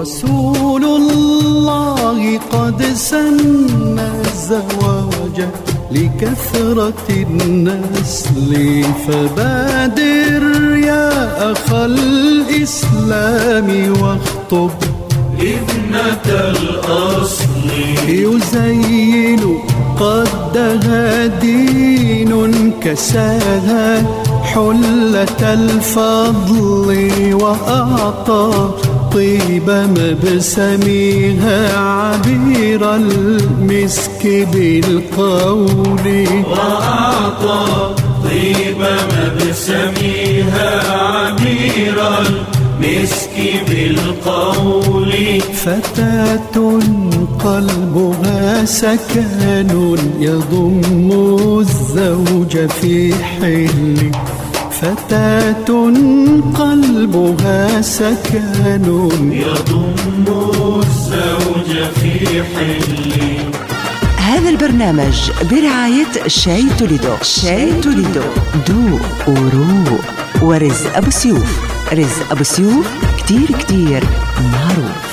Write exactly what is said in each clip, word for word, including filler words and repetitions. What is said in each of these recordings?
رسول الله قد سن الزواج لكثرة النسل، فبادر يا أخ الإسلام واخطب ابنة الأصل. يزين قدها دين كساها حلة الفضل، وأعطى طيب مبسمها عبير المسك بالقول. وأعطى طيب مبسمها عبير المسك بالقول. فتاة قلبها سكن يضم الزوج في حل. فتاة قلبها سكن يضم الزوج في حل. هذا البرنامج برعاية شاي توليدو. شاي توليدو دو وروق. ورزق أبو سيوف. رزق أبو سيوف كتير كتير معروف.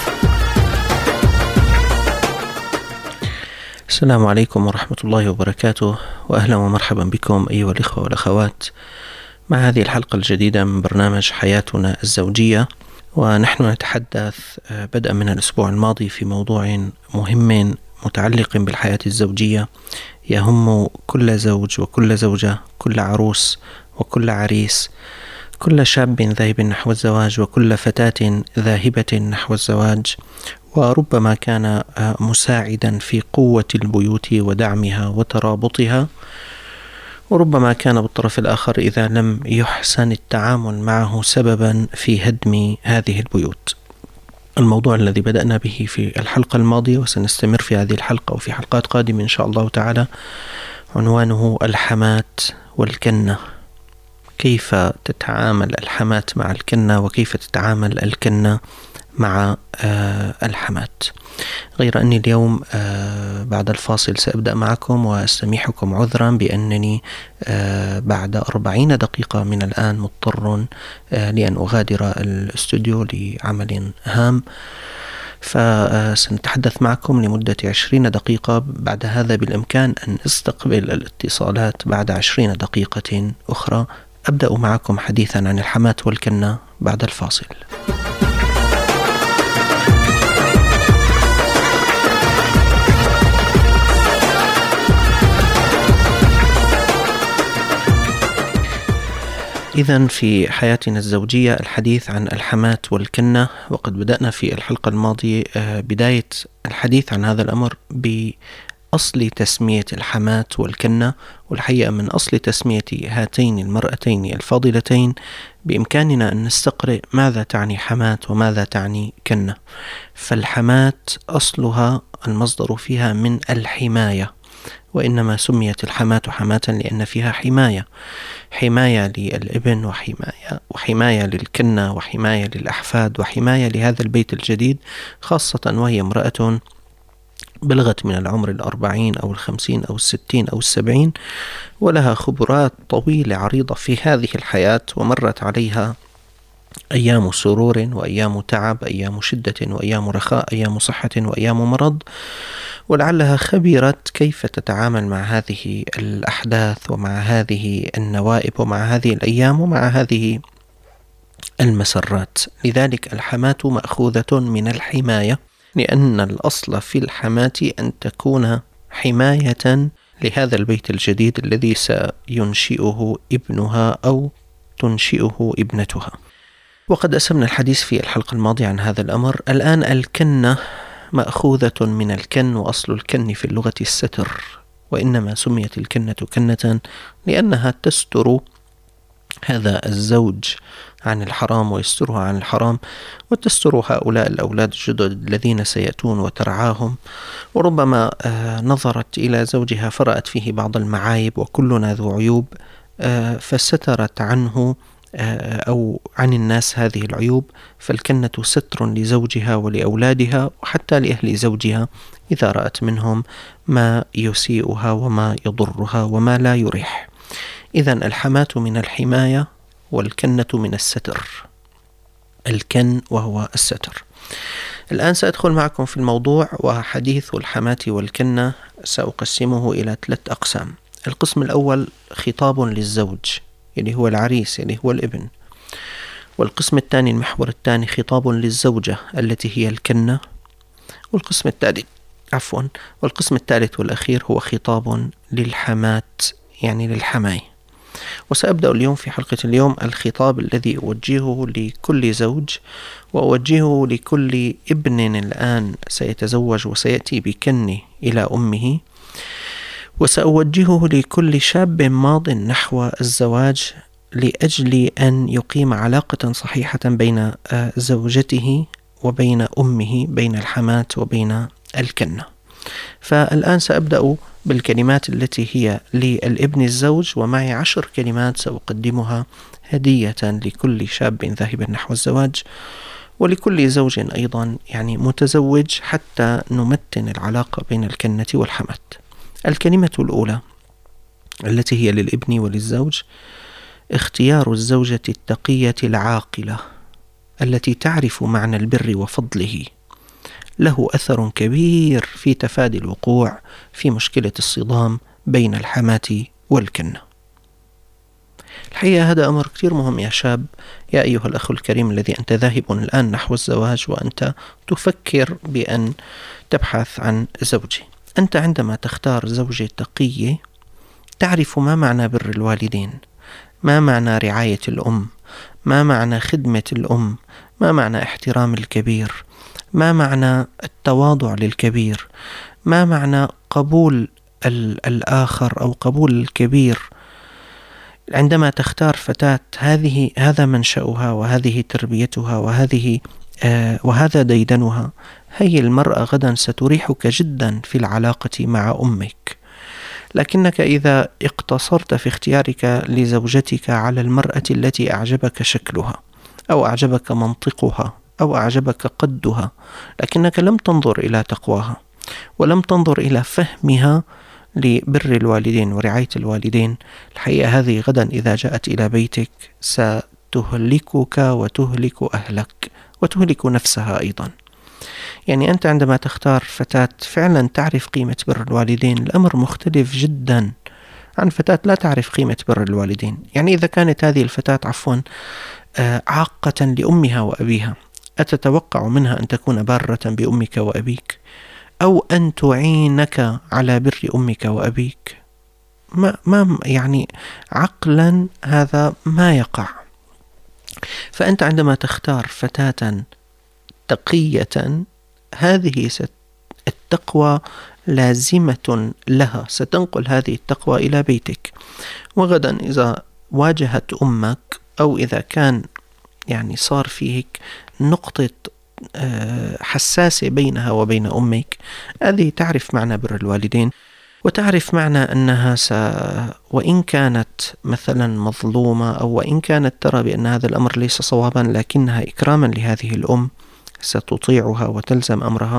السلام عليكم ورحمة الله وبركاته، وأهلا ومرحبا بكم أيها الإخوة والأخوات مع هذه الحلقة الجديدة من برنامج حياتنا الزوجية. ونحن نتحدث بدءا من الأسبوع الماضي في موضوع مهم متعلق بالحياة الزوجية يهم كل زوج وكل زوجة، كل عروس وكل عريس، كل شاب ذاهب نحو الزواج وكل فتاة ذاهبة نحو الزواج، وربما كان مساعدا في قوة البيوت ودعمها وترابطها، وربما كان بالطرف الآخر إذا لم يحسن التعامل معه سببا في هدم هذه البيوت. الموضوع الذي بدأنا به في الحلقة الماضية وسنستمر في هذه الحلقة وفي حلقات قادمة إن شاء الله تعالى عنوانه الحمات والكنة. كيف تتعامل الحمات مع الكنة وكيف تتعامل الكنة مع آه الحمات. غير أني اليوم آه بعد الفاصل سأبدأ معكم وأستميحكم عذرا بأنني آه بعد أربعين دقيقة من الآن مضطر آه لأن أغادر الاستوديو لعمل هام، فسنتحدث معكم لمدة عشرين دقيقة. بعد هذا بالإمكان أن استقبل الاتصالات بعد عشرين دقيقة أخرى. أبدأ معكم حديثا عن الحمات والكنة بعد الفاصل. إذن في حياتنا الزوجية الحديث عن الحمات والكنة، وقد بدأنا في الحلقة الماضية بداية الحديث عن هذا الأمر بأصل تسمية الحمات والكنة. والحقيقة من أصل تسمية هاتين المرأتين الفاضلتين بإمكاننا أن نستقرئ ماذا تعني حمات وماذا تعني كنة. فالحمات أصلها المصدر فيها من الحماية، وإنما سميت الحمات حماة لأن فيها حماية، حماية للابن وحماية وحماية للكنة وحماية للأحفاد وحماية لهذا البيت الجديد، خاصة وهي امرأة بلغت من العمر الأربعين أو الخمسين أو الستين أو السبعين، ولها خبرات طويلة عريضة في هذه الحياة، ومرت عليها أيام سرور وأيام تعب، أيام شدة وأيام رخاء، أيام صحة وأيام مرض، ولعلها خبرت كيف تتعامل مع هذه الأحداث ومع هذه النوائب ومع هذه الأيام ومع هذه المسرات. لذلك الحماة مأخوذة من الحماية، لأن الأصل في الحماة أن تكون حماية لهذا البيت الجديد الذي سينشئه ابنها أو تنشئه ابنتها. وقد أسمنا الحديث في الحلقة الماضية عن هذا الأمر. الآن الكنة مأخوذة من الكن، وأصل الكن في اللغة الستر، وإنما سميت الكنة كنة لأنها تستر هذا الزوج عن الحرام ويسترها عن الحرام، وتستر هؤلاء الأولاد الجدد الذين سيأتون وترعاهم. وربما نظرت إلى زوجها فرأت فيه بعض المعايب، وكلنا ذو عيوب، فسترت عنه أو عن الناس هذه العيوب. فالكنة ستر لزوجها ولأولادها وحتى لأهل زوجها إذا رأت منهم ما يسيئها وما يضرها وما لا يريح. إذن الحماة من الحماية والكنة من الستر. الكن وهو الستر. الآن سأدخل معكم في الموضوع، وحديث الحماة والكنة سأقسمه إلى ثلاث أقسام. القسم الأول خطاب للزوج اللي هو العريس اللي هو الابن، والقسم الثاني المحور الثاني خطاب للزوجة التي هي الكنة، والقسم الثالث عفوا والقسم الثالث والأخير هو خطاب للحماة يعني للحماي. وسأبدأ اليوم في حلقة اليوم الخطاب الذي أوجهه لكل زوج، وأوجهه لكل ابن الآن سيتزوج وسيأتي بكنه إلى أمه، وسأوجهه لكل شاب ماض نحو الزواج لأجل أن يقيم علاقة صحيحة بين زوجته وبين أمه، بين الحماة وبين الكنة. فالآن سأبدأ بالكلمات التي هي للابن الزوج، ومعي عشر كلمات سأقدمها هدية لكل شاب ذاهب نحو الزواج ولكل زوج أيضا يعني متزوج، حتى نمتن العلاقة بين الكنة والحماة. الكلمة الأولى التي هي للابن وللزوج: اختيار الزوجة التقية العاقلة التي تعرف معنى البر وفضله له أثر كبير في تفادي الوقوع في مشكلة الصدام بين الحماة والكنة. الحقيقة هذا أمر كثير مهم يا شاب، يا أيها الأخ الكريم الذي أنت ذاهب الآن نحو الزواج وأنت تفكر بأن تبحث عن زوجة. أنت عندما تختار زوجة تقية تعرف ما معنى بر الوالدين، ما معنى رعاية الأم، ما معنى خدمة الأم، ما معنى احترام الكبير، ما معنى التواضع للكبير، ما معنى قبول الآخر أو قبول الكبير. عندما تختار فتاة هذه هذا منشأها وهذه تربيتها وهذه آه وهذا ديدنها، هي المرأة غدا ستريحك جدا في العلاقة مع أمك. لكنك إذا اقتصرت في اختيارك لزوجتك على المرأة التي أعجبك شكلها أو أعجبك منطقها أو أعجبك قدها، لكنك لم تنظر إلى تقواها ولم تنظر إلى فهمها لبر الوالدين ورعاية الوالدين، الحقيقة هذه غدا إذا جاءت إلى بيتك ستهلكك وتهلك أهلك وتهلك نفسها أيضا. يعني أنت عندما تختار فتاة فعلا تعرف قيمة بر الوالدين، الأمر مختلف جدا عن فتاة لا تعرف قيمة بر الوالدين. يعني إذا كانت هذه الفتاة عفوا عاقة لأمها وأبيها، أتتوقع منها أن تكون بارة بأمك وأبيك أو أن تعينك على بر أمك وأبيك؟ ما, ما يعني عقلا هذا ما يقع. فأنت عندما تختار فتاة تقية، هذه التقوى لازمة لها، ستنقل هذه التقوى إلى بيتك. وغدا إذا واجهت أمك أو إذا كان يعني صار فيك نقطة حساسة بينها وبين أمك، هذه تعرف معنى بر الوالدين وتعرف معنى أنها س... وإن كانت مثلا مظلومة أو وإن كانت ترى بأن هذا الأمر ليس صوابا، لكنها إكراما لهذه الأم ستطيعها وتلزم أمرها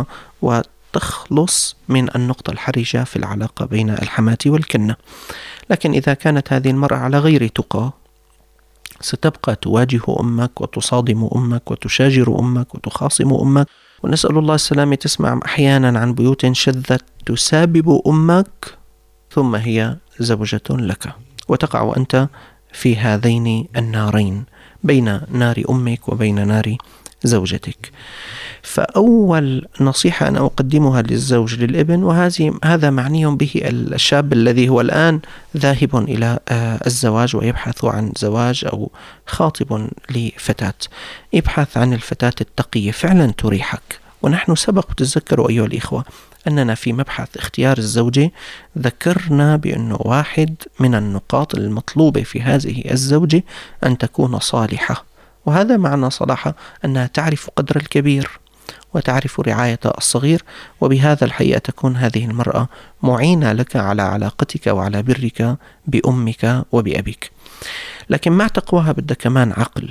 وتخلص من النقطة الحرجة في العلاقة بين الحماة والكنة. لكن إذا كانت هذه المرأة على غير تقى، ستبقى تواجه أمك وتصادم أمك وتشاجر أمك وتخاصم أمك، ونسأل الله السلامة. تسمع أحيانا عن بيوت شذت تسابب أمك ثم هي زوجة لك، وتقع أنت في هذين النارين، بين نار أمك وبين نار زوجتك. فأول نصيحة أنا أقدمها للزوج للابن، وهذه هذا معني به الشاب الذي هو الآن ذاهب إلى الزواج ويبحث عن زواج أو خاطب لفتاة، ابحث عن الفتاة التقية فعلا تريحك. ونحن سبق تذكروا أيها الإخوة أننا في مبحث اختيار الزوجة ذكرنا بأنه واحد من النقاط المطلوبة في هذه الزوجة أن تكون صالحة، وهذا معنى صلاحة أنها تعرف قدر الكبير وتعرف رعاية الصغير، وبهذا الحقيقة تكون هذه المرأة معينة لك على علاقتك وعلى برك بأمك وبأبيك. لكن مع تقواها بدها كمان عقل،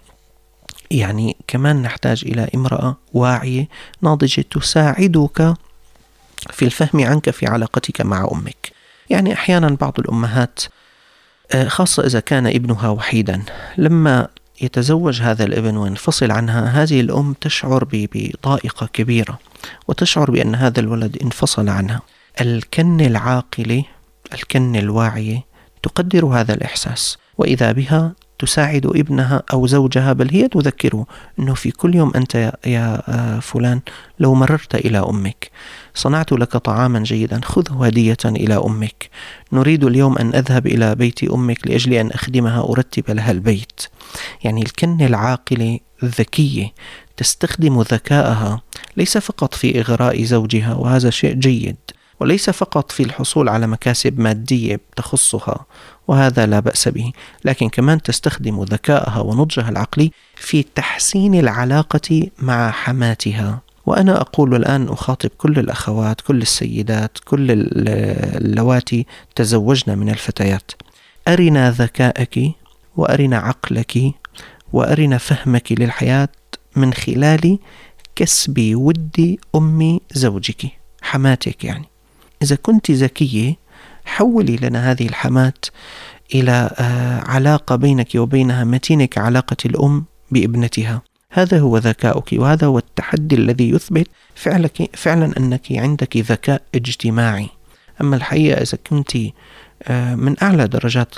يعني كمان نحتاج إلى امرأة واعية ناضجة تساعدك في الفهم عنك في علاقتك مع أمك. يعني أحيانا بعض الأمهات خاصة إذا كان ابنها وحيدا، لما يتزوج هذا الابن وينفصل عنها، هذه الأم تشعر بضائقة كبيرة وتشعر بأن هذا الولد انفصل عنها. الكن العاقلة، الكن الواعية تقدر هذا الإحساس، وإذا بها تساعد ابنها أو زوجها، بل هي تذكره أنه في كل يوم أنت يا فلان لو مررت إلى أمك صنعت لك طعاما جيدا، خذه هدية إلى أمك، نريد اليوم أن أذهب إلى بيت أمك لأجل أن أخدمها أرتب لها البيت. يعني الكن العاقلة الذكية تستخدم ذكاءها ليس فقط في إغراء زوجها، وهذا شيء جيد، وليس فقط في الحصول على مكاسب مادية تخصها، وهذا لا بأس به، لكن كمان تستخدم ذكاءها ونضجها العقلي في تحسين العلاقة مع حماتها. وأنا أقول الآن أخاطب كل الأخوات، كل السيدات، كل اللواتي تزوجن من الفتيات: أرنا ذكاءك وأرنا عقلك وأرنا فهمك للحياة من خلال كسب ود أم زوجك، حماتك. يعني إذا كنت ذكية حولي لنا هذه الحمات إلى علاقة بينك وبينها متينة كعلاقة الأم بابنتها. هذا هو ذكاؤك، وهذا هو التحدي الذي يثبت فعلك فعلا أنك عندك ذكاء اجتماعي. أما الحقيقة إذا كنت من أعلى درجات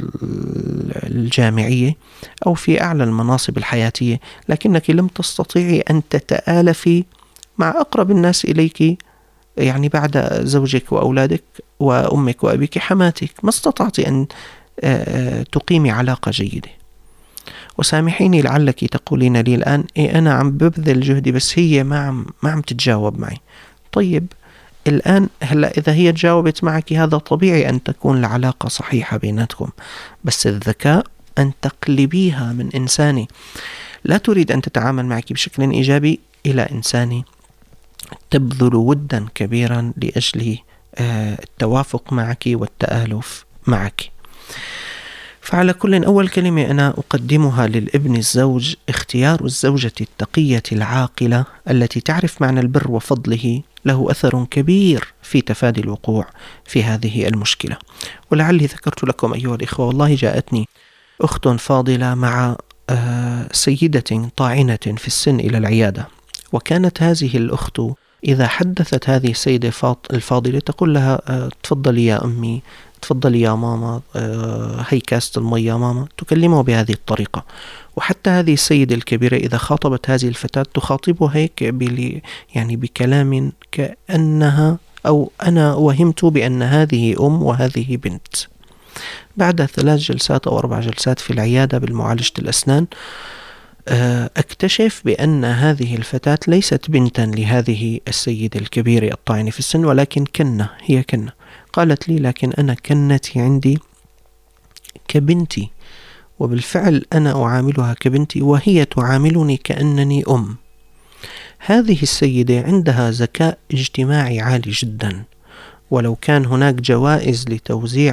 الجامعية أو في أعلى المناصب الحياتية لكنك لم تستطيعي أن تتآلفي مع أقرب الناس إليك، يعني بعد زوجك وأولادك وأمك وأبيك حماتك، ما استطعت أن تقيمي علاقة جيدة. وسامحيني لعلك تقولين لي الآن إيه أنا عم ببذل جهدي بس هي ما عم ما عم تتجاوب معي. طيب الآن هلا إذا هي تجاوبت معك هذا طبيعي أن تكون العلاقة صحيحة بيناتكم، بس الذكاء أن تقلبيها من إنساني لا تريد أن تتعامل معك بشكل إيجابي إلى إنساني تبذل ودا كبيرا لأجل التوافق معك والتآلف معك. فعلى كل، أول كلمة أنا أقدمها للابن الزوج: اختيار الزوجة التقية العاقلة التي تعرف معنى البر وفضله له أثر كبير في تفادي الوقوع في هذه المشكلة. ولعلي ذكرت لكم أيها الإخوة، والله جاءتني أخت فاضلة مع سيدة طاعنة في السن إلى العيادة، وكانت هذه الأخت إذا حدثت هذه السيدة الفاضلة تقول لها: تفضلي يا أمي، تفضلي يا ماما، هي كاسة المية يا ماما، تكلمه بهذه الطريقة. وحتى هذه السيدة الكبيرة إذا خاطبت هذه الفتاة تخاطبها هيك يعني بكلام كأنها أو أنا وهمت بأن هذه أم وهذه بنت. بعد ثلاث جلسات أو أربع جلسات في العيادة بالمعالجة الأسنان أكتشف بأن هذه الفتاة ليست بنتا لهذه السيدة الكبيرة الطاعنة في السن، ولكن كنة، هي كنة. قالت لي: لكن أنا كنتي عندي كبنتي، وبالفعل أنا أعاملها كبنتي وهي تعاملني كأنني أم. هذه السيدة عندها ذكاء اجتماعي عالي جدا، ولو كان هناك جوائز لتوزيع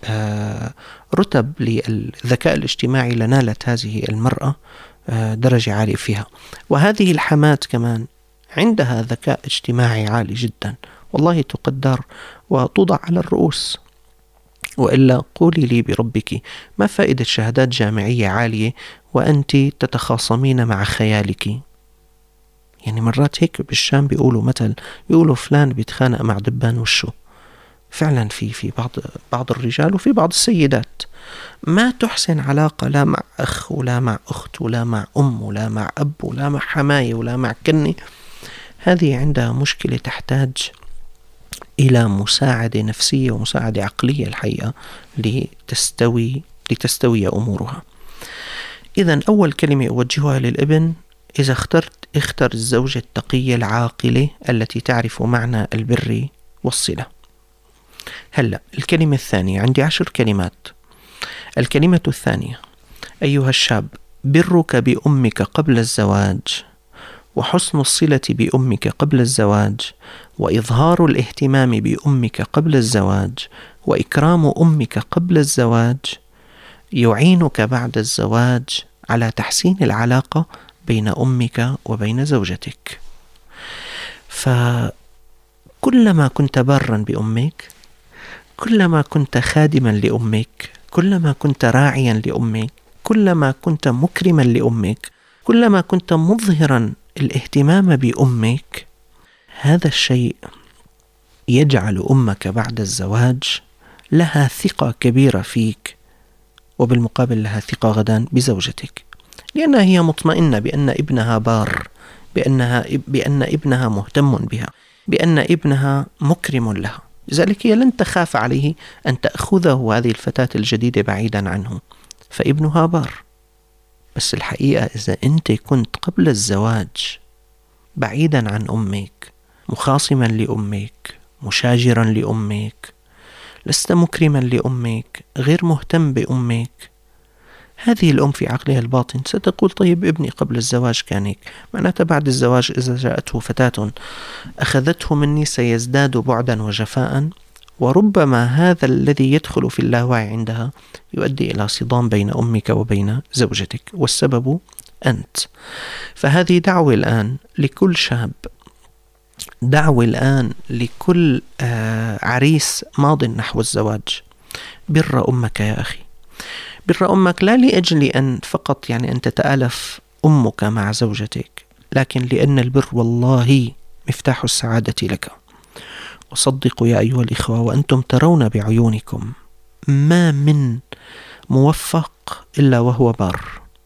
رتب للذكاء الاجتماعي لنالت هذه المرأة درجة عالية فيها. وهذه الحمات كمان عندها ذكاء اجتماعي عالي جدا، والله تقدر وتوضع على الرؤوس. وإلا قولي لي بربك، ما فائدة شهادات جامعية عالية وأنت تتخاصمين مع خيالك؟ يعني مرات هيك بالشام بيقولوا مثل، بيقولوا فلان بيتخانق مع دبان وشه. فعلا في في بعض بعض الرجال وفي بعض السيدات ما تحسن علاقة لا مع أخ ولا مع أخت ولا مع أم ولا مع أب ولا مع حماية ولا مع كني. هذه عندها مشكلة تحتاج إلى مساعدة نفسية ومساعدة عقلية الحقيقة لتستوي لتستوي أمورها. إذن أول كلمة أوجهها للابن: إذا اخترت اختر الزوجة التقية العاقلة التي تعرف معنى البر والصلة. هلأ الكلمة الثانية، عندي عشر كلمات. الكلمة الثانية: أيها الشاب، برك بأمك قبل الزواج، وحسن الصلة بأمك قبل الزواج، وإظهار الاهتمام بأمك قبل الزواج، وإكرام أمك قبل الزواج يعينك بعد الزواج على تحسين العلاقة بين أمك وبين زوجتك. فكلما كنت بارا بأمك، كلما كنت خادما لأمك، كلما كنت راعيا لأمك، كلما كنت مكرما لأمك، كلما كنت مظهرا الاهتمام بأمك، هذا الشيء يجعل أمك بعد الزواج لها ثقة كبيرة فيك، وبالمقابل لها ثقة غدا بزوجتك، لأنها هي مطمئنة بأن ابنها بار، بأنها بأن ابنها مهتم بها، بأن ابنها مكرم لها. لذلك هي لن تخاف عليه أن تأخذه هذه الفتاة الجديدة بعيدا عنه، فابنها بار. بس الحقيقة إذا أنت كنت قبل الزواج بعيدا عن أمك، مخاصما لأمك، مشاجرا لأمك، لست مكرما لأمك، غير مهتم بأمك، هذه الأم في عقلها الباطن ستقول طيب ابني قبل الزواج كان هيك، معناتها بعد الزواج إذا جاءته فتاة أخذته مني سيزداد بعدا وجفاء، وربما هذا الذي يدخل في اللاوعي عندها يؤدي إلى صدام بين أمك وبين زوجتك، والسبب أنت. فهذه دعوة الآن لكل شاب، دعوة الآن لكل آه عريس ماض نحو الزواج، بر أمك يا أخي، بر أمك لا لأجل أن فقط يعني أن تتآلف أمك مع زوجتك، لكن لأن البر والله مفتاح السعادة لك. وصدقوا يا أيها الإخوة وأنتم ترون بعيونكم ما من موفق إلا وهو بار،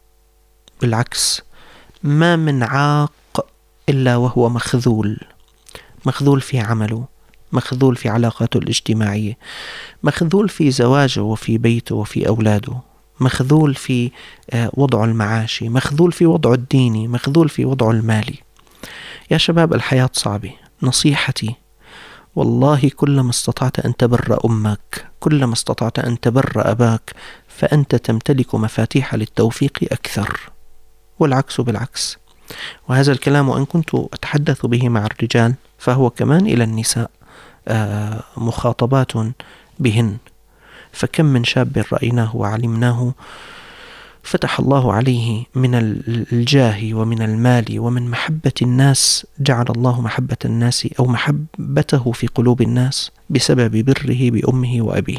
بالعكس ما من عاق إلا وهو مخذول، مخذول في عمله، مخذول في علاقاته الاجتماعية، مخذول في زواجه وفي بيته وفي أولاده، مخذول في وضعه المعاشي، مخذول في وضعه الديني، مخذول في وضعه المالي. يا شباب الحياة صعبة، نصيحتي والله كلما استطعت أن تبر أمك، كلما استطعت أن تبر أباك، فأنت تمتلك مفاتيح للتوفيق أكثر، والعكس بالعكس. وهذا الكلام وإن كنت أتحدث به مع الرجال فهو كمان إلى النساء آه مخاطبات بهن. فكم من شاب رأيناه وعلمناه فتح الله عليه من الجاه ومن المال ومن محبة الناس، جعل الله محبة الناس أو محبته في قلوب الناس بسبب بره بأمه وأبيه.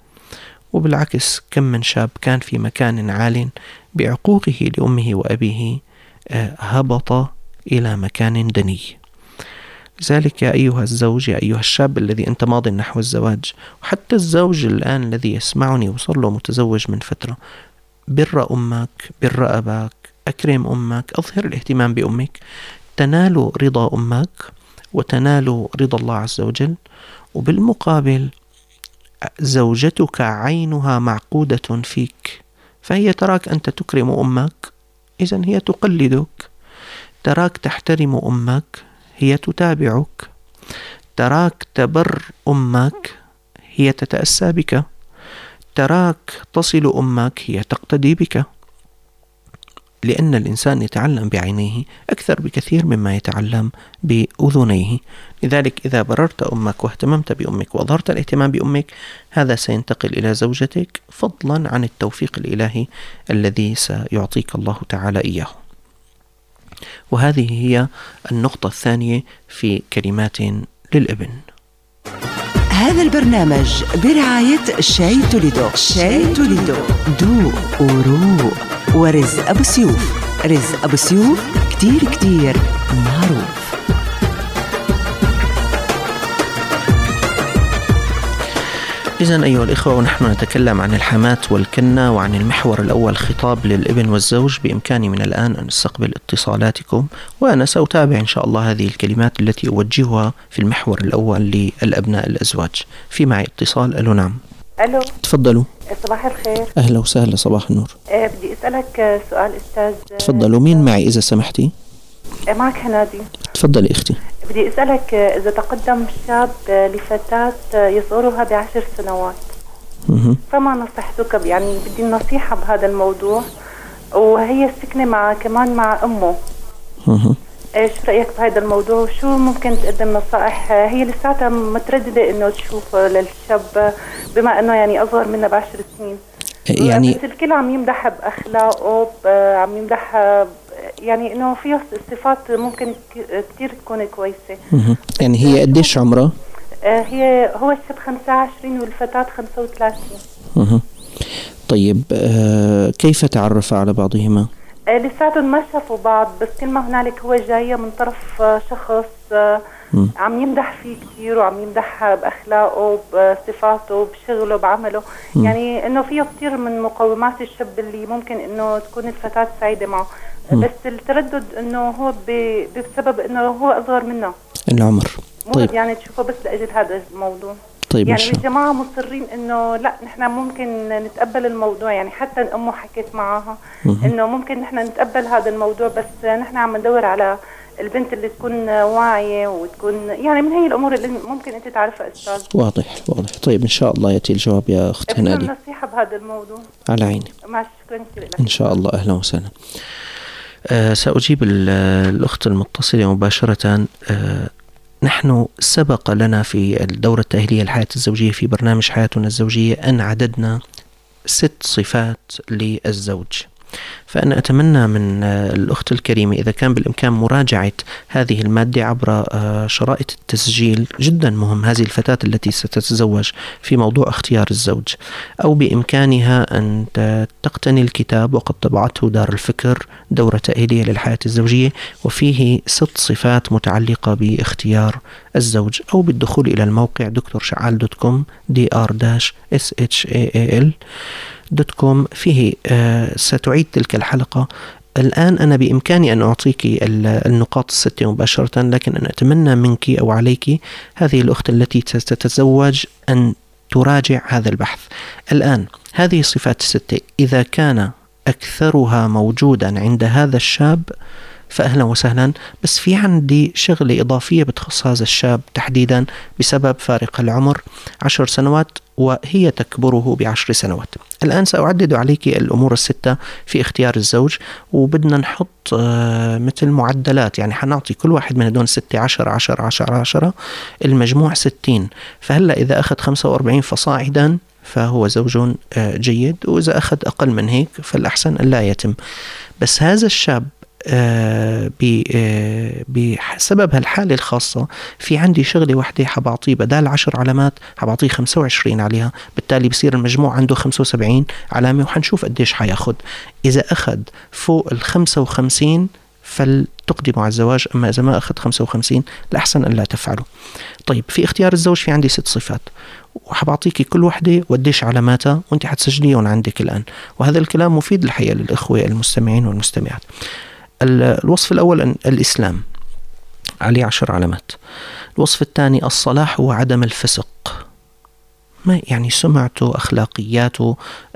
وبالعكس كم من شاب كان في مكان عال بعقوقه لأمه وأبيه هبط إلى مكان دني. لذلك يا أيها الزوج، يا أيها الشاب الذي أنت ماض نحو الزواج، وحتى الزوج الآن الذي يسمعني وصار له متزوج من فترة، بر أمك، بر أباك، أكرم أمك، أظهر الاهتمام بأمك، تنال رضا أمك وتنال رضا الله عز وجل. وبالمقابل زوجتك عينها معقودة فيك، فهي تراك أنت تكرم أمك، إذن هي تقلدك، تراك تحترم أمك، هي تتابعك، تراك تبر أمك، هي تتأسى بك، تراك تصل أمك، هي تقتدي بك، لأن الإنسان يتعلم بعينيه أكثر بكثير مما يتعلم بأذنيه. لذلك إذا بررت أمك واهتممت بأمك وأظهرت الاهتمام بأمك، هذا سينتقل إلى زوجتك، فضلا عن التوفيق الإلهي الذي سيعطيك الله تعالى إياه. وهذه هي النقطة الثانية في كلمات للابن. هذا البرنامج برعاية شاي توليدو. شاي توليدو دو وروق ورزق أبو سيوف. رزق أبو سيوف كتير كتير معروف. إذن أيها الإخوة، ونحن نتكلم عن الحمات والكنة وعن المحور الأول خطاب للابن والزوج، بإمكاني من الآن أن أستقبل اتصالاتكم، وأنا سأتابع إن شاء الله هذه الكلمات التي أوجهها في المحور الأول للأبناء الأزواج. في معي اتصال. ألو نعم. ألو تفضلوا. صباح الخير. أهلا وسهلا، صباح النور. أه بدي أسألك سؤال أستاذ. تفضلوا. مين معي إذا سمحتي؟ أه معك هنادي. تفضلي أختي. بدي أسألك إذا تقدم شاب لفتاة يصغرها بعشر سنوات، م- فما نصيحتك؟ يعني بدي النصيحة بهذا الموضوع، وهي السكنة مع كمان مع أمه. م- ايش رأيك بهذا الموضوع؟ وشو ممكن تقدم نصائح؟ هي لساتها مترددة انه تشوف للشاب بما انه يعني اصغر منها بعشر سنين، يعني بس الكل عم يمدح باخلاقه، عم يمدح يعني انه فيه صفات ممكن كتير تكون كويسة. يعني هي قديش عمرها؟ هي هو الشاب خمسة وعشرين والفتاة خمسة وثلاثين. طيب آه كيف تعرف على بعضهما؟ آه لساتهم ما شافوا بعض، بس كل ما هنالك هو جاية من طرف آه شخص آه عم يمدح فيه كثير، وعم يمدح بأخلاقه، بصفاته، بشغله، بعمله. م. يعني انه فيه كثير من مقومات الشاب اللي ممكن انه تكون الفتاة سعيدة معه. م. بس التردد انه هو بسبب انه هو اصغر منه العمر. مو طيب. يعني تشوفه بس لأجل هذا الموضوع. طيب يعني الجماعة مصرين انه لا نحن ممكن نتقبل الموضوع، يعني حتى امه حكيت معاها انه ممكن نحن نتقبل هذا الموضوع، بس نحن عم ندور على البنت اللي تكون واعية وتكون يعني من هي الامور اللي ممكن انت تعرفها استاذ. واضح واضح. طيب ان شاء الله ياتي الجواب يا اخت هنادي. نصيحة بهذا الموضوع. على عيني. مع شكرا كثير لك. ان شاء الله. اهلا وسهلا. أه ساجيب الاخت المتصلة مباشرة. أه نحن سبق لنا في الدورة التأهيلية للحياة الزوجية في برنامج حياتنا الزوجية أن عددنا ست صفات للزوج، فأنا أتمنى من الأخت الكريمة إذا كان بالإمكان مراجعة هذه المادة عبر شرائط التسجيل. جدا مهم هذه الفتاة التي ستتزوج في موضوع اختيار الزوج، أو بإمكانها أن تقتني الكتاب وقد طبعته دار الفكر دورة تأهيلية للحياة الزوجية، وفيه ست صفات متعلقة باختيار الزوج، أو بالدخول إلى الموقع دكتور شعال دوت كوم دي آر إس إتش إيه إيه إل دوت كوم. فيه آه ستعيد تلك الحلقة. الآن أنا بإمكاني أن أعطيك النقاط الستة مباشرة، لكن أنا أتمنى منك أو عليك هذه الأخت التي تتزوج أن تراجع هذا البحث. الآن هذه الصفات الستة إذا كان أكثرها موجودا عند هذا الشاب فأهلا وسهلا، بس في عندي شغلة إضافية بتخص هذا الشاب تحديدا بسبب فارق العمر عشر سنوات وهي تكبره بعشر سنوات. الآن سأعدد عليك الأمور الستة في اختيار الزوج، وبدنا نحط آه مثل معدلات، يعني حنعطي كل واحد من هدول ستة عشر عشر عشر عشر المجموع ستين. فهلأ إذا أخذ خمسة وأربعين فصاعدا فهو زوج آه جيد، وإذا أخذ أقل من هيك فالأحسن أن لا يتم. بس هذا الشاب آه بسبب هالحالة الخاصة في عندي شغلة واحدة حبعطيه بدال عشر علامات حبعطيه خمسة وعشرين عليها، بالتالي بصير المجموع عنده خمسة وسبعين علامة، وحنشوف قديش حياخد. إذا أخذ فوق الخمسة وخمسين فلتقدم على الزواج، أما إذا ما أخذ خمسة وخمسين الأحسن أن لا تفعله. طيب في اختيار الزوج في عندي ست صفات، وحبعطيكي كل وحدة وقديش علاماتها وانت حتسجليهم عندك الآن، وهذا الكلام مفيد الحقيقة للإخوة المستمعين والمستمعات. الوصف الأول الإسلام عليه عشر علامات. الوصف الثاني الصلاح وعدم الفسق، ما يعني سمعته أخلاقياته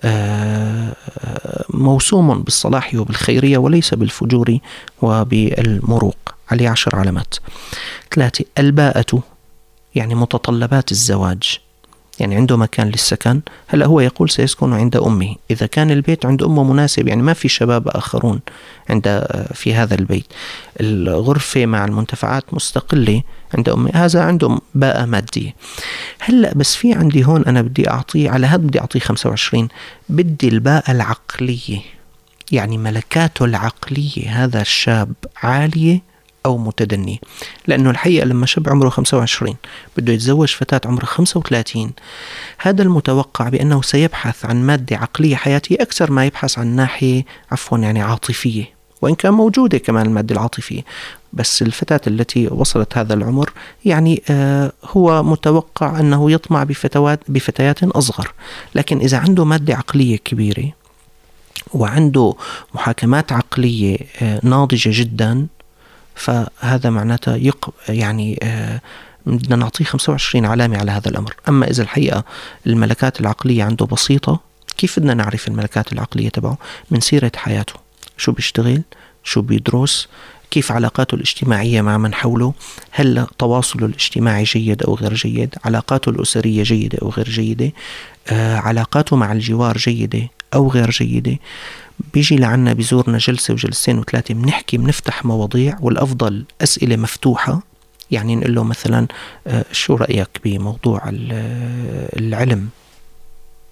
موسوم بالصلاح وبالخيرية وليس بالفجور وبالمروق، عليه عشر علامات. ثلاثة الباءة، يعني متطلبات الزواج، يعني عنده مكان للسكن. هلأ هو يقول سيسكن عند أمه، إذا كان البيت عند أمه مناسب، يعني ما في شباب آخرون عند في هذا البيت، الغرفة مع المنتفعات مستقلة عند أمه، هذا عنده باءة مادية. هلأ بس في عندي هون أنا بدي أعطيه على هذا بدي أعطيه خمسة وعشرين، بدي الباءة العقلية، يعني ملكاته العقلية هذا الشاب عالية أو متدني. لأنه الحقيقة لما شاب عمره خمسة وعشرين بده يتزوج فتاة عمره خمسة وثلاثين، هذا المتوقع بأنه سيبحث عن مادة عقلية حياتية أكثر ما يبحث عن ناحية عفوا يعني عاطفية، وإن كان موجودة كمان المادة العاطفية، بس الفتاة التي وصلت هذا العمر يعني آه هو متوقع أنه يطمع بفتوات بفتيات أصغر. لكن إذا عنده مادة عقلية كبيرة وعنده محاكمات عقلية آه ناضجة جدا، فهذا معناته يق يعني آه بدنا نعطيه خمسة وعشرين علامة على هذا الأمر. أما إذا الحقيقة الملكات العقلية عنده بسيطة، كيف بدنا نعرف الملكات العقلية تبعه؟ من سيرة حياته، شو بيشتغل، شو بيدرس، كيف علاقاته الاجتماعية مع من حوله، هل تواصله الاجتماعي جيد أو غير جيد، علاقاته الأسرية جيدة أو غير جيدة، آه علاقاته مع الجوار جيدة أو غير جيدة. بيجي لعنا بيزورنا جلسة وجلسين وثلاثة، بنحكي بنفتح مواضيع، والأفضل أسئلة مفتوحة. يعني نقول له مثلا آه شو رأيك بموضوع العلم،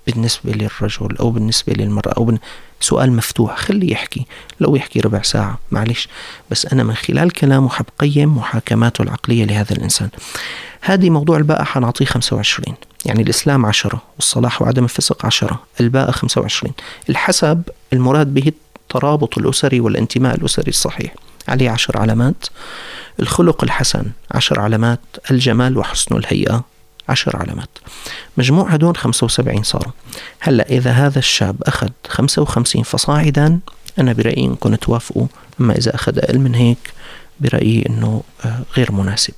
بالنسبة للرجل أو بالنسبة للمرأة أو بن... سؤال مفتوح، خليه يحكي، لو يحكي ربع ساعة معلش، بس أنا من خلال كلامه حبقيم محاكماته العقلية لهذا الإنسان. هذه موضوع الباءة حنعطيه خمسة وعشرين، يعني الإسلام عشرة والصلاح وعدم الفسق عشرة، الباءة خمسة وعشرين. الحسب المراد به الترابط الأسري والانتماء الأسري الصحيح، عليه عشر علامات. الخلق الحسن عشر علامات. الجمال وحسن الهيئة عشر علامات. مجموع هدول خمسة وسبعين صاروا. هلأ إذا هذا الشاب أخذ خمسة وخمسين فصاعدا أنا برأيي إنكم توافقوا، أما إذا أخذ أقل من هيك برأيي إنه غير مناسب.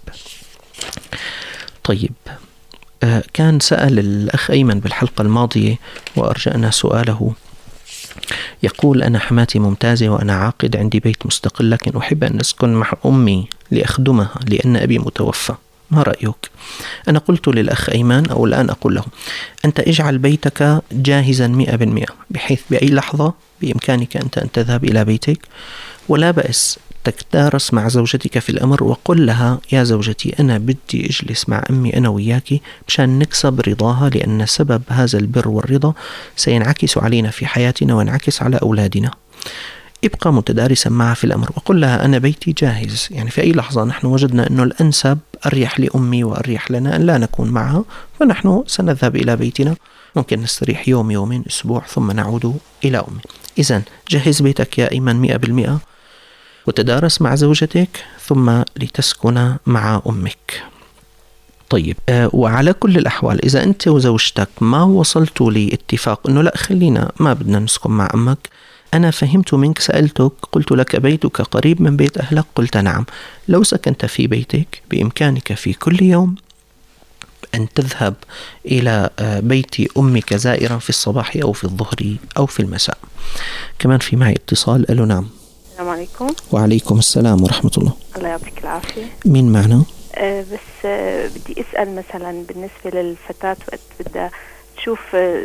طيب، كان سأل الأخ أيمن بالحلقة الماضية وأرجأنا سؤاله، يقول: أنا حماتي ممتازة وأنا عاقد، عندي بيت مستقل، لكن أحب أن أسكن مع أمي لأخدمها لأن أبي متوفى، ما رأيك؟ أنا قلت للأخ أيمن أو الآن أقول له: أنت اجعل بيتك جاهزا مئة بالمئة، بحيث بأي لحظة بإمكانك أنت أن تذهب إلى بيتك، ولا بأس تتدارس مع زوجتك في الأمر وقل لها: يا زوجتي أنا بدي أجلس مع أمي أنا وياكي مشان نكسب رضاها، لأن سبب هذا البر والرضا سينعكس علينا في حياتنا وينعكس على أولادنا. ابقى متدارسا معها في الأمر وقل لها: أنا بيتي جاهز، يعني في أي لحظة نحن وجدنا أنه الأنسب أريح لأمي وأريح لنا أن لا نكون معها، فنحن سنذهب إلى بيتنا، ممكن نستريح يوم يومين أسبوع ثم نعود إلى أمي. إذن جهز بيتك يا إيمان مئة بالمئة، وتدارس مع زوجتك ثم لتسكن مع أمك. طيب، آه وعلى كل الأحوال إذا أنت وزوجتك ما وصلتوا لاتفاق أنه لا خلينا ما بدنا نسكن مع أمك، أنا فهمت منك، سألتك قلت لك: بيتك قريب من بيت أهلك؟ قلت نعم. لو سكنت في بيتك بإمكانك في كل يوم أن تذهب إلى بيت أمك زائرا في الصباح أو في الظهر أو في المساء. كمان في معي اتصال. ألو نعم. السلام عليكم. وعليكم السلام ورحمة الله. الله يعطيك العافية. مين معنا؟ أه بس أه بدي أسأل مثلا بالنسبة للفتاة وقت بدها تشوف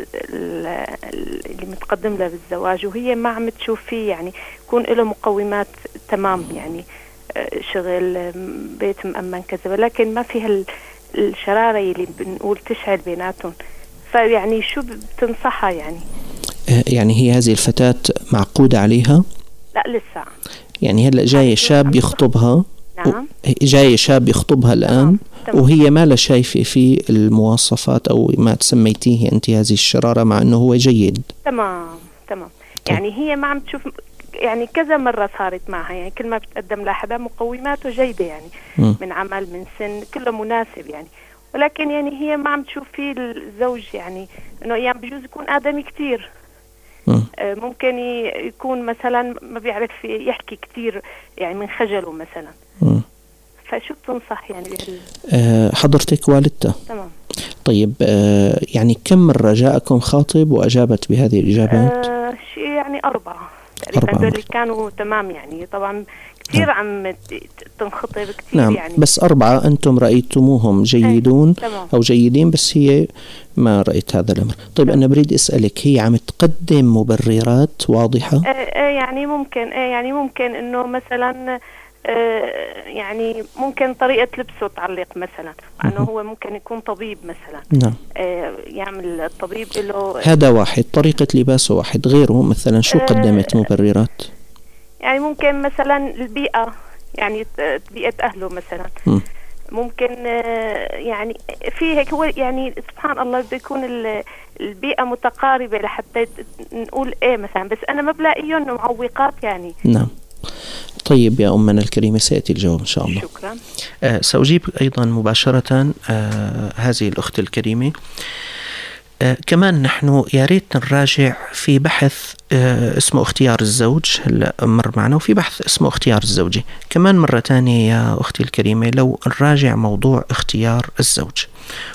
اللي متقدم لها بالزواج وهي ما عم تشوف فيه، يعني يكون له مقومات تمام، يعني شغل بيت مأمن كذا، ولكن ما فيها الشرارة اللي بنقول تشعل بيناتهم، فيعني شو بتنصحها؟ يعني يعني هي هذه الفتاة معقودة عليها؟ لا لسه، يعني هلأ جاي شاب يخطبها. نعم. جاي شاب يخطبها الآن. تمام. وهي ما لا شايفة في المواصفات أو ما تسميتيه أنت هذه الشرارة، مع أنه هو جيد. تمام تمام. يعني هي ما عم تشوف، يعني كذا مرة صارت معها، يعني كل ما بتقدم لحدا مقوماته جيدة، يعني م. من عمل من سن كله مناسب يعني، ولكن يعني هي ما عم تشوف فيه الزوج، يعني أنه أيام بجوز يكون آدمي كتير، ممكن يكون مثلا ما بيعرف يحكي كتير، يعني من خجله مثلا. م. فشو بتنصح يعني بهال... أه حضرتك والدته؟ تمام. طيب، أه يعني كم مرة جاءكم خاطب وأجابت بهذه الإجابات؟ أه شيء يعني أربعة تقريبا، اللي كانوا تمام، يعني طبعا كتير نعم. عم تنخطب كتير. نعم. يعني بس أربعة أنتم رأيتموهم جيدون أو جيدين، بس هي ما رأيت هذا الأمر. طيب تمام. أنا بريد أسألك، هي عم تقدم مبررات واضحة؟ أه أه يعني ممكن أه يعني ممكن إنه مثلا أه يعني ممكن طريقة لبسه تعلق مثلا، أنه هو ممكن يكون طبيب مثلا. نعم. أه يعمل الطبيب له هذا واحد، طريقة لباسه واحد، غيره مثلا شو قدمت مبررات؟ يعني ممكن مثلا البيئة، يعني بيئة أهله مثلا. م. ممكن يعني في هيك، هو يعني سبحان الله بده يكون البيئة متقاربة لحتى نقول إيه مثلا، بس أنا ما بلاقيهم معوقات يعني. نعم. طيب يا أمنا الكريمة، سيأتي الجواب إن شاء الله. شكرا. آه سأجيب أيضا مباشرة آه هذه الأخت الكريمة. آه كمان نحن يا ريت نراجع في بحث آه اسمه اختيار الزوج، هلا مر معنا، وفي بحث اسمه اختيار الزوجة كمان مرة تانية يا أختي الكريمة. لو نراجع موضوع اختيار الزوج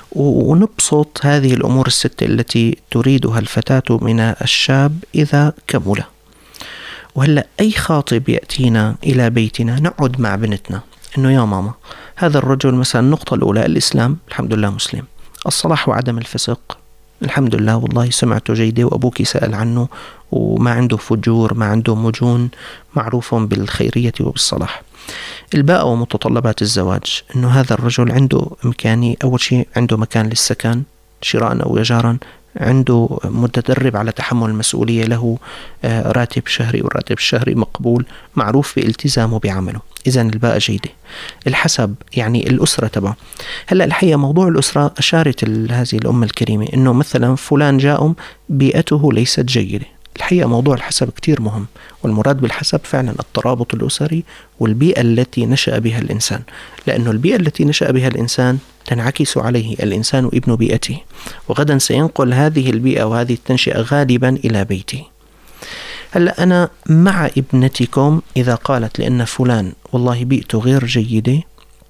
ونبسط هذه الأمور الستة التي تريدها الفتاة من الشاب إذا كمل. وهلأ أي خاطب يأتينا إلى بيتنا نقعد مع بنتنا إنه يا ماما هذا الرجل مثلا النقطة الأولى الإسلام، الحمد لله مسلم. الصلاح وعدم الفسق، الحمد لله والله سمعته جيدة وأبوك سأل عنه وما عنده فجور، ما عنده مجون، معروف بالخيرية وبالصلاح. الباء ومتطلبات الزواج، إنه هذا الرجل عنده إمكاني، أول شيء عنده مكان للسكن شراء أو إيجارا، عنده متدرب على تحمل المسؤولية، له راتب شهري والراتب الشهري مقبول، معروف بالتزامه بعمله، إذن الباءة جيدة. الحسب يعني الأسرة تبعه. هلأ الحقيقة موضوع الأسرة أشارت هذه الأم الكريمة إنه مثلا فلان جاء بيئته ليست جيدة. الحقيقة موضوع الحسب كتير مهم، والمراد بالحسب فعلا الترابط الأسري والبيئة التي نشأ بها الإنسان، لأنه البيئة التي نشأ بها الإنسان تنعكس عليه. الإنسان ابن بيئته، وغدا سينقل هذه البيئة وهذه التنشئة غالبا إلى بيته. هلأ أنا مع ابنتكم إذا قالت لأن فلان والله بيئته غير جيدة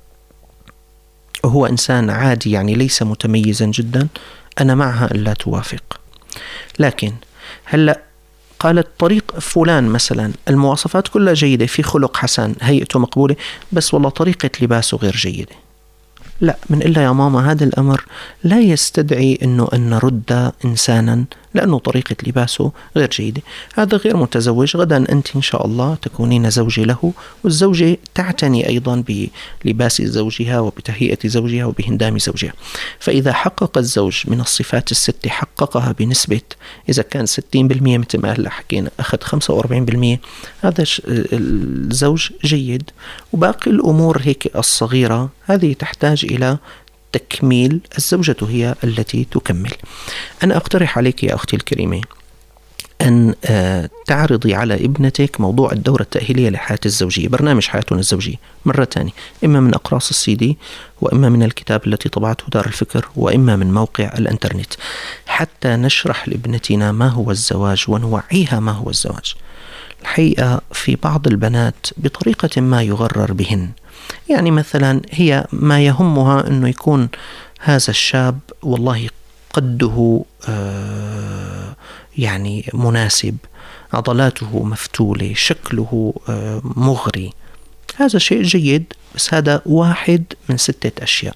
وهو إنسان عادي يعني ليس متميزا جدا، أنا معها ألا توافق. لكن هلأ قالت طريق فلان مثلا المواصفات كلها جيدة، في خلق حسن، هيئته مقبولة، بس والله طريقة لباسه غير جيدة. لا، من إلا يا ماما هذا الأمر لا يستدعي أنه أن نرد إنسانا لأنه طريقة لباسه غير جيدة. هذا غير متزوج، غدا أنت إن شاء الله تكونين زوجة له، والزوجة تعتني أيضا بلباس زوجها وبتهيئة زوجها وبهندام زوجها. فإذا حقق الزوج من الصفات الست حققها بنسبة، إذا كان ستين بالمئة مثل ما هلا حكينا أخذ خمسة وأربعين بالمئة، هذا الزوج جيد. وباقي الأمور هيك الصغيرة هذه تحتاج إلى تكميل، الزوجة هي التي تكمل. أنا أقترح عليك يا أختي الكريمة أن تعرضي على ابنتك موضوع الدورة التأهيلية لحياة الزوجية، برنامج حياتنا الزوجية، مرة تانية، إما من أقراص السي دي، وإما من الكتاب التي طبعته دار الفكر، وإما من موقع الإنترنت، حتى نشرح لابنتنا ما هو الزواج ونوعيها ما هو الزواج. الحقيقة في بعض البنات بطريقة ما يغرر بهن، يعني مثلا هي ما يهمها أنه يكون هذا الشاب والله قده آه يعني مناسب، عضلاته مفتولة، شكله آه مغري، هذا شيء جيد، بس هذا واحد من ستة أشياء.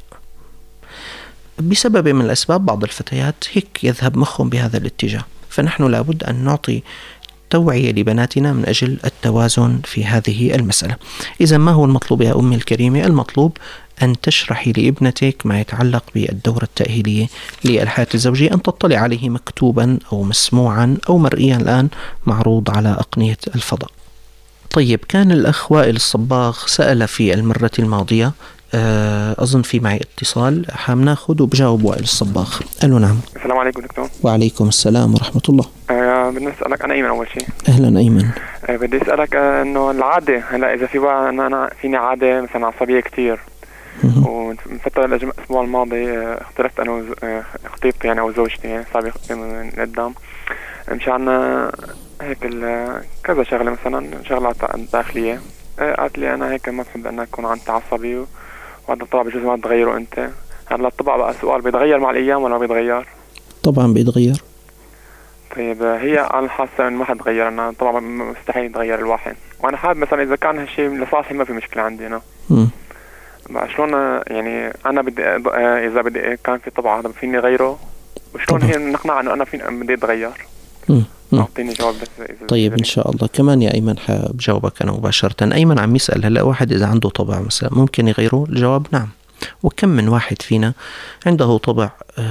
بسبب من الأسباب بعض الفتيات هيك يذهب مخهم بهذا الاتجاه، فنحن لابد أن نعطي توعية لبناتنا من أجل التوازن في هذه المسألة. إذا ما هو المطلوب يا أمي الكريمة؟ المطلوب أن تشرحي لابنتك ما يتعلق بالدورة التأهيلية للحياة الزوجية، أن تطلع عليه مكتوبا أو مسموعا أو مرئيا الآن معروض على أقنية الفضاء. طيب، كان الأخ وائل الصباغ سأل في المرة الماضية، أظن في معي اتصال حناخذ وبجاوب وائل الصباغ. ألو نعم. السلام عليكم دكتور. وعليكم السلام ورحمة الله. أه بدي أسألك أنا أيمن أول شيء. أهلا أيمن. أه بدي أسألك أه إنه العادة، هلا إذا في بقى أنا, أنا فيني عادة مثلا عصبية كتير، ومن فترة الأسبوع الماضي أه اختلفت أنا وخطيبتي يعني أو زوجتي يعني صار من قدام مشان هيك كذا شغلة، مثلا شغلات داخلية. أه قالت لي أنا هيك ما بحب أن أكون عن تعصبي، وهذا الطبع بجوز ما تغيره أنت. هلا الطبع بقى سؤال، بيتغير مع الأيام ولا ما بيتغير؟ طبعا بيتغير. طيب هي أنا حاسة إنه ما حتغير، أنا طبعا مستحيل يتغير الواحد، وأنا حابب مثلا إذا كان هالشيء لصالحي ما في مشكلة عندي أنا. امم بقى شلون يعني أنا بدي إذا بدي كان في طبع هذا فيني غيره، وشلون هي نقنع إنه أنا فين بدي أتغير؟ امم أعطيني جواب بس. طيب إن شاء الله. كمان يا أيمن حبجاوبك أنا مباشرة. أيمن عم يسأل هلا واحد إذا عنده طبع مثلا ممكن يغيره؟ الجواب نعم. وكم من واحد فينا عنده طبع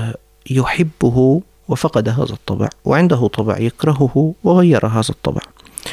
يحبه وفقد هذا الطبع، وعنده طبع يكرهه وغير هذا الطبع.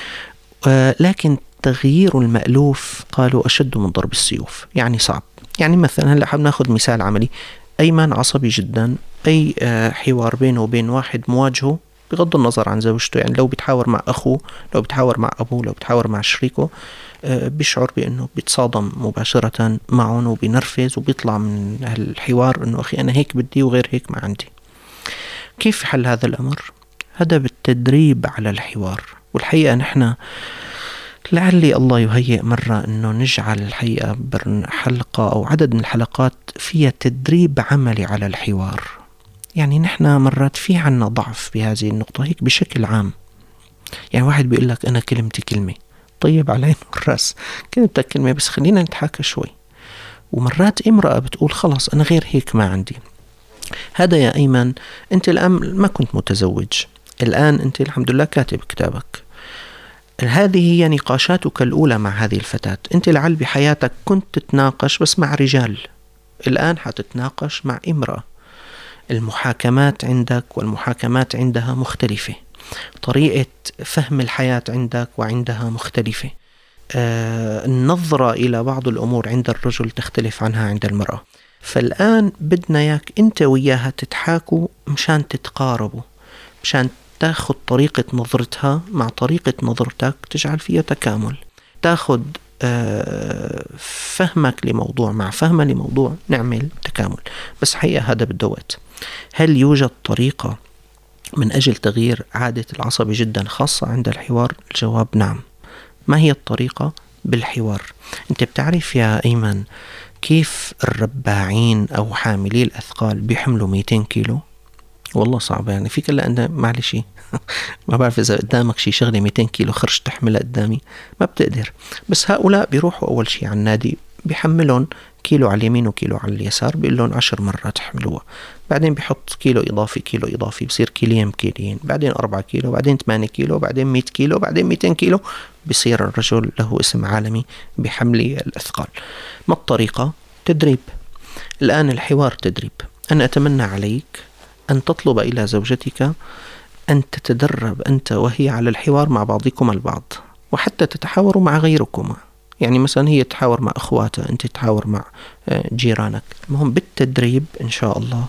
لكن تغيير المألوف قالوا أشد من ضرب السيوف، يعني صعب. يعني مثلا هلا حاب ناخذ مثال عملي، أيمن عصبي جدا، أي حوار بينه وبين واحد مواجهه بغض النظر عن زوجته، يعني لو بتحاور مع أخوه، لو بتحاور مع أبوه، لو بتحاور مع شريكه، بيشعر بأنه بيتصادم مباشرة معهم وبينرفز وبيطلع من الحوار أنه أخي أنا هيك بدي وغير هيك ما عندي. كيف حل هذا الأمر؟ هذا بالتدريب على الحوار. والحقيقة نحن لعلي الله يهيئ مرة أنه نجعل الحقيقة حلقة أو عدد من الحلقات فيها تدريب عملي على الحوار. يعني نحن مرات في عنا ضعف بهذه النقطة هيك بشكل عام. يعني واحد بيقول لك أنا كلمتي كلمة، طيب على الراس، كلمتك كلمة بس خلينا نتحاكى شوي. ومرات امرأة بتقول خلاص أنا غير هيك ما عندي. هذا يا أيمن أنت الآن ما كنت متزوج، الآن أنت الحمد لله كاتب كتابك، هذه هي نقاشاتك الأولى مع هذه الفتاة. أنت لعل بحياتك كنت تتناقش بس مع رجال، الآن حتتناقش مع امرأة. المحاكمات عندك والمحاكمات عندها مختلفة، طريقة فهم الحياة عندك وعندها مختلفة، آه النظرة إلى بعض الأمور عند الرجل تختلف عنها عند المرأة. فالآن بدنا ياك أنت وياها تتحاكوا مشان تتقاربوا، مشان تاخد طريقة نظرتها مع طريقة نظرتك تجعل فيها تكامل، تاخد آه فهمك لموضوع مع فهمه لموضوع، نعمل تكامل. بس حقيقة هذا بده وقت. هل يوجد طريقة من أجل تغيير عادة العصبي جدا خاصة عند الحوار؟ الجواب نعم. ما هي الطريقة؟ بالحوار. أنت بتعرف يا أيمن كيف الرباعين أو حاملي الأثقال بيحملوا مئتين كيلو؟ والله صعب يعني. فيك إلا أنه معلش ما بعرف إذا قدامك شي شغلة مئتين كيلو خرج تحملها قدامي ما بتقدر. بس هؤلاء بيروحوا أول شي على النادي بيحملون كيلو على اليمين وكيلو على اليسار، بيقول لهم عشر مرات حملوها، بعدين بيحط كيلو إضافي كيلو إضافي بصير كيلين بكيلين، بعدين أربعة كيلو، بعدين ثمانية كيلو، بعدين مئة كيلو، بعدين مئتين كيلو، بصير الرجل له اسم عالمي بحمل الأثقال. ما الطريقة؟ تدريب. الآن الحوار تدريب. أنا أتمنى عليك أن تطلب إلى زوجتك أن تتدرب أنت وهي على الحوار مع بعضكم البعض، وحتى تتحاوروا مع غيركما. يعني مثلا هي تحاور مع أخواتها، أنت تحاور مع جيرانك. المهم بالتدريب إن شاء الله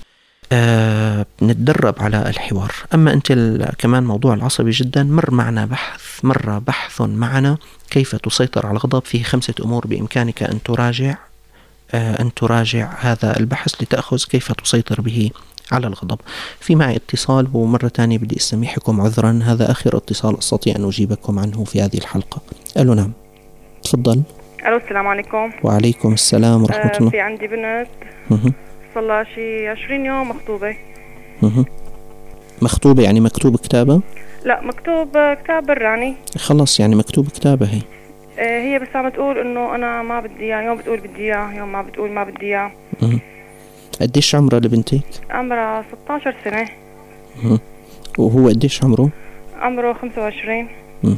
أه نتدرب على الحوار. أما أنت كمان موضوع العصبي جدا، مر معنا بحث مرة بحث معنا كيف تسيطر على الغضب، فيه خمسة أمور بإمكانك أن تراجع أه أن تراجع هذا البحث لتأخذ كيف تسيطر به على الغضب. في معي اتصال، ومرة تانية بدي أسمحكم عذرا، هذا آخر اتصال أستطيع أن أجيبكم عنه في هذه الحلقة. ألو نعم تفضل. ألو السلام عليكم. وعليكم السلام ورحمة الله. آه في عندي بنت صار لها شي عشرين يوم مخطوبة. مه. مخطوبة يعني مكتوب كتابة؟ لا مكتوب كتاب براني. خلص يعني مكتوب كتابة هي. آه هي بس عم تقول إنه أنا ما بدي إياه، يوم بتقول بدي إياه، يوم ما بتقول ما بدي إياه. قديش عمرها لبنتك؟ عمرها ستة عشر سنة. مه. وهو قديش عمره؟ عمره خمسة وعشرين. مه.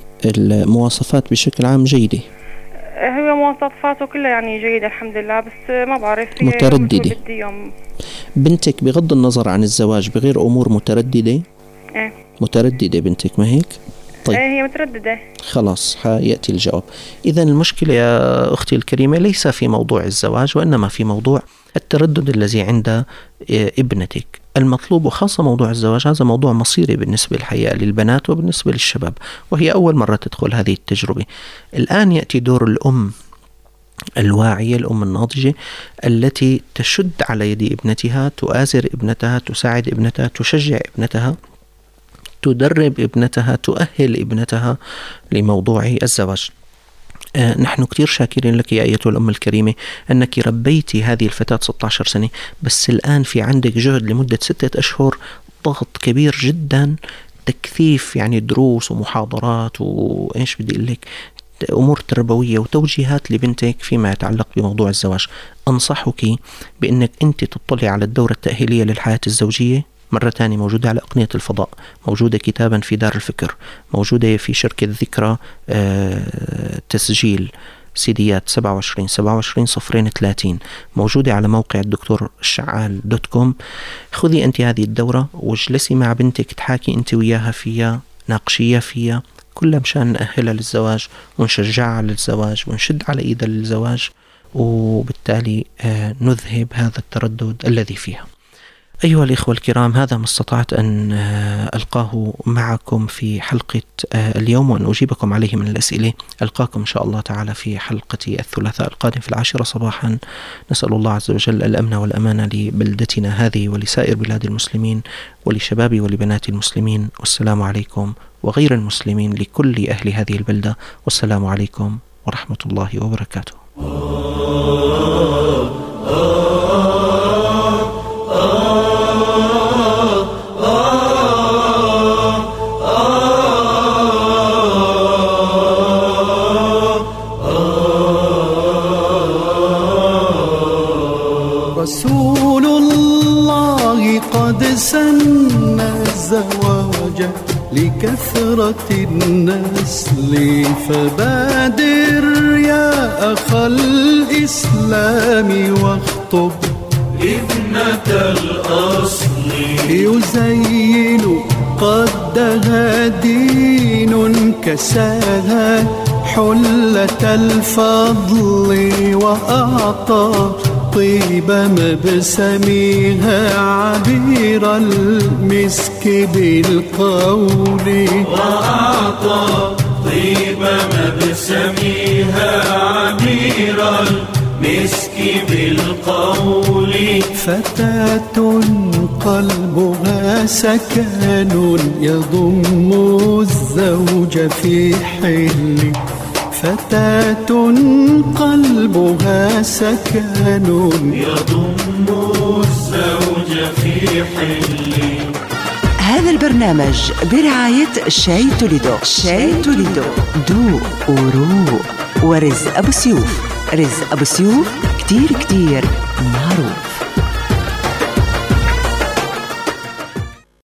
المواصفات بشكل عام جيدة؟ هو مواصفاته كلها يعني جيدة الحمد لله، بس ما بعرف هي مترددة. يوم بنتك بغض النظر عن الزواج بغير أمور مترددة؟ ايه مترددة بنتك ما هيك؟ طيب ايه هي مترددة. خلاص حيأتي الجواب. إذا المشكلة يا أختي الكريمة ليس في موضوع الزواج، وإنما في موضوع التردد الذي عند ابنتك. المطلوب وخاصة موضوع الزواج هذا موضوع مصيري بالنسبة الحقيقة للبنات وبالنسبة للشباب، وهي أول مرة تدخل هذه التجربة. الآن يأتي دور الأم الواعية، الأم الناضجة التي تشد على يد ابنتها، تؤازر ابنتها، تساعد ابنتها، تشجع ابنتها، تدرب ابنتها، تؤهل ابنتها لموضوع الزواج. آه نحن كتير شاكرين لك يا أيتها الأم الكريمة أنك ربيتي هذه الفتاة ستة عشر سنة، بس الآن في عندك جهد لمدة ستة أشهر، ضغط كبير جدا، تكثيف يعني دروس ومحاضرات وإيش بدي أقول لك أمور تربوية وتوجيهات لبنتك فيما يتعلق بموضوع الزواج. أنصحك بأنك أنت تطلع على الدورة التأهيلية للحياة الزوجية، مرة تانية موجودة على أقنية الفضاء، موجودة كتابا في دار الفكر، موجودة في شركة ذكرى آه تسجيل سيديات سبعة وعشرين سبعة وعشرين صفرين ثلاثين، موجودة على موقع الدكتور الشعال دوت كوم. خذي أنت هذه الدورة واجلسي مع بنتك تحاكي أنت وياها فيها، ناقشية فيها، كلها مشان نأهلها للزواج ونشجعها للزواج ونشد على إيدها للزواج، وبالتالي آه نذهب هذا التردد الذي فيها. أيها الإخوة الكرام، هذا ما استطعت أن ألقاه معكم في حلقة اليوم وأن أجيبكم عليه من الأسئلة. ألقاكم إن شاء الله تعالى في حلقة الثلاثاء القادم في العاشرة صباحا. نسأل الله عز وجل الأمن والأمان لبلدتنا هذه ولسائر بلاد المسلمين ولشباب ولبنات المسلمين، والسلام عليكم وغير المسلمين لكل أهل هذه البلدة، والسلام عليكم ورحمة الله وبركاته. رسول الله قد سن الزواج لكثرة النسل، فبادر يا أخ الإسلام واخطب سنة الأصل يزين قدها دين كساها حلة الفضل وأعطى طيب مبسمها عبير المسك بالقول وأعطى طيب مبسمها عبير المسك بالقول فتاة قلبها سكن يضم الزوج في حل فتاة قلبها سكن يضم الزوج في حل. هذا البرنامج برعاية شاي توليدو. شاي توليدو دوق وروق. ورزق أبو سيوف. رزق أبو سيوف كتير كتير معروف.